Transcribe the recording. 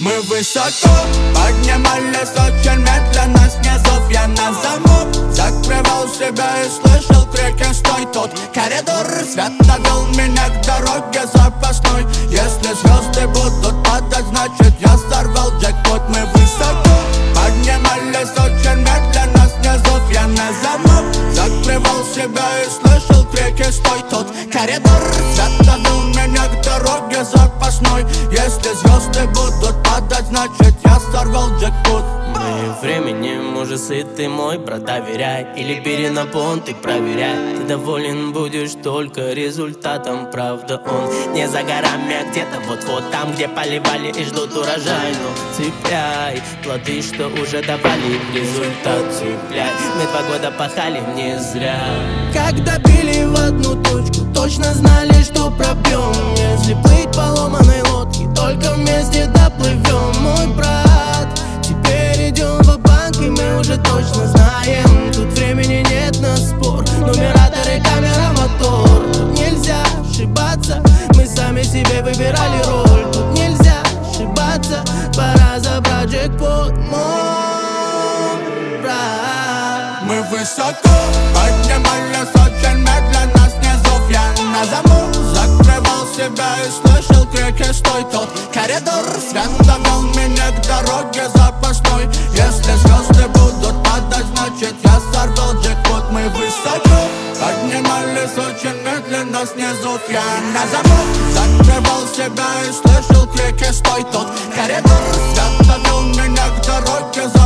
Мы высоко поднимались очень медленно, снизу я на замок закрывал себя и слышал крики: стой! Тот коридор света вел меня к дороге запасной. Если звезды будут падать, значит я сорвал джекпот. Мы высоко поднимались очень медленно, снизу я на замок закрывал себя и слышал крики: стой! Тот коридор света вел меня к дороге запасной. Если звезды будут падать, значит я сорвал джекпот. Мы временем уже сыты, мой брат, доверяй. Или бери на понт и проверяй. Ты доволен будешь только результатом. Правда, он не за горами, а где-то вот-вот там, где поливали и ждут урожай. Но цепляй плоды, что уже давали результат. Цепляй, мы 2 года пахали не зря. Когда били в одну точку, точно знали, что пробьем. Если плыть по ломаной лодке, только вместе доплывем. Мой брат, теперь идем ва-банк, и мы уже точно знаем. Тут времени нет на спор, нумераторы, камера, мотор. Тут нельзя ошибаться, мы сами себе выбирали роль. Тут нельзя ошибаться, пора забрать джекпот, мой брат. Мы высоко поднимались очень медленно, снизу я на замок закрывал себя и слышал крики: стой! Тот коридор света вел меня к дороге запасной. Если звезды будут падать, значит я сорвал джекпот. Мы высоко поднимались очень медленно, снизу я на замок закрывал себя и слышал крики: стой! Тот коридор света вел меня к дороге запасной.